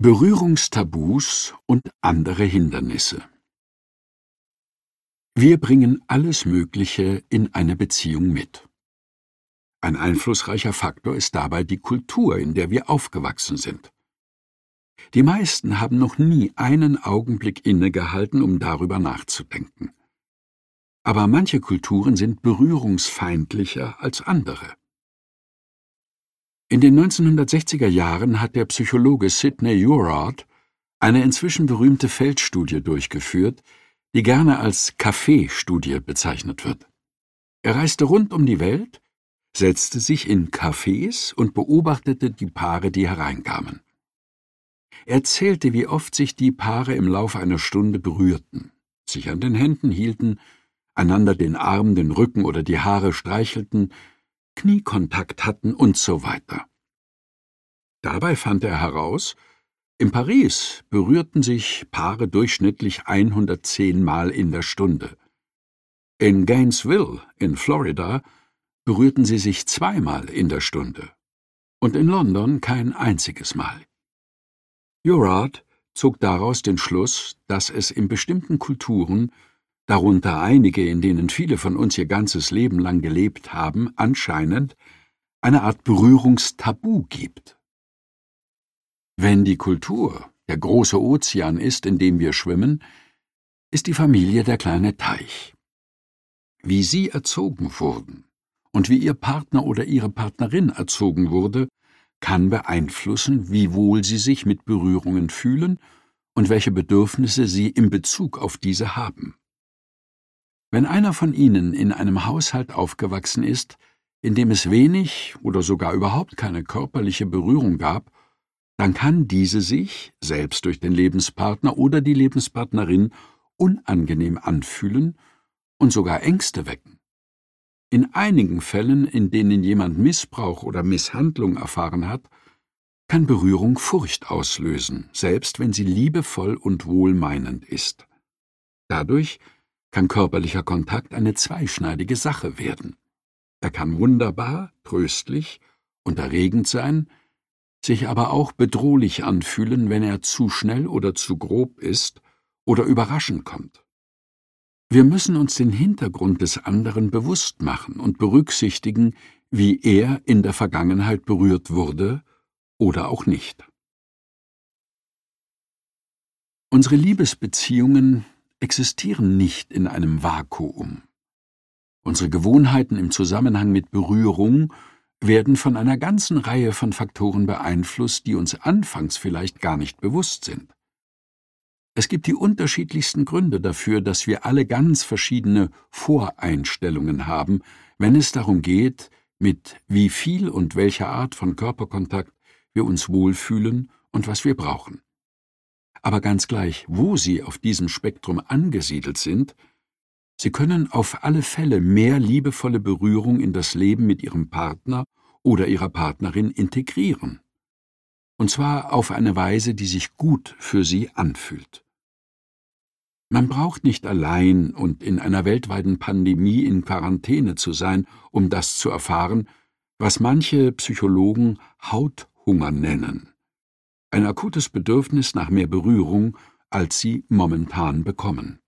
Berührungstabus und andere Hindernisse. Wir bringen alles Mögliche in eine Beziehung mit. Ein einflussreicher Faktor ist dabei die Kultur, in der wir aufgewachsen sind. Die meisten haben noch nie einen Augenblick innegehalten, um darüber nachzudenken. Aber manche Kulturen sind berührungsfeindlicher als andere. In den 1960er Jahren hat der Psychologe Sidney Urad eine inzwischen berühmte Feldstudie durchgeführt, die gerne als Café-Studie bezeichnet wird. Er reiste rund um die Welt, setzte sich in Cafés und beobachtete die Paare, die hereinkamen. Er zählte, wie oft sich die Paare im Laufe einer Stunde berührten, sich an den Händen hielten, einander den Arm, den Rücken oder die Haare streichelten, Kniekontakt hatten und so weiter. Dabei fand er heraus, in Paris berührten sich Paare durchschnittlich 110 Mal in der Stunde. In Gainesville in Florida berührten sie sich 2 Mal in der Stunde und in London kein einziges Mal. Urad zog daraus den Schluss, dass es in bestimmten Kulturen, darunter einige, in denen viele von uns ihr ganzes Leben lang gelebt haben, anscheinend eine Art Berührungstabu gibt. Wenn die Kultur der große Ozean ist, in dem wir schwimmen, ist die Familie der kleine Teich. Wie Sie erzogen wurden und wie Ihr Partner oder Ihre Partnerin erzogen wurde, kann beeinflussen, wie wohl Sie sich mit Berührungen fühlen und welche Bedürfnisse Sie in Bezug auf diese haben. Wenn einer von Ihnen in einem Haushalt aufgewachsen ist, in dem es wenig oder sogar überhaupt keine körperliche Berührung gab, dann kann diese sich, selbst durch den Lebenspartner oder die Lebenspartnerin, unangenehm anfühlen und sogar Ängste wecken. In einigen Fällen, in denen jemand Missbrauch oder Misshandlung erfahren hat, kann Berührung Furcht auslösen, selbst wenn sie liebevoll und wohlmeinend ist. Dadurch kann körperlicher Kontakt eine zweischneidige Sache werden. Er kann wunderbar, tröstlich und erregend sein, sich aber auch bedrohlich anfühlen, wenn er zu schnell oder zu grob ist oder überraschend kommt. Wir müssen uns den Hintergrund des anderen bewusst machen und berücksichtigen, wie er in der Vergangenheit berührt wurde oder auch nicht. Unsere Liebesbeziehungen existieren nicht in einem Vakuum. Unsere Gewohnheiten im Zusammenhang mit Berührung werden von einer ganzen Reihe von Faktoren beeinflusst, die uns anfangs vielleicht gar nicht bewusst sind. Es gibt die unterschiedlichsten Gründe dafür, dass wir alle ganz verschiedene Voreinstellungen haben, wenn es darum geht, mit wie viel und welcher Art von Körperkontakt wir uns wohlfühlen und was wir brauchen. Aber ganz gleich, wo Sie auf diesem Spektrum angesiedelt sind, Sie können auf alle Fälle mehr liebevolle Berührung in das Leben mit Ihrem Partner oder Ihrer Partnerin integrieren. Und zwar auf eine Weise, die sich gut für Sie anfühlt. Man braucht nicht allein und in einer weltweiten Pandemie in Quarantäne zu sein, um das zu erfahren, was manche Psychologen Hauthunger nennen. Ein akutes Bedürfnis nach mehr Berührung, als Sie momentan bekommen.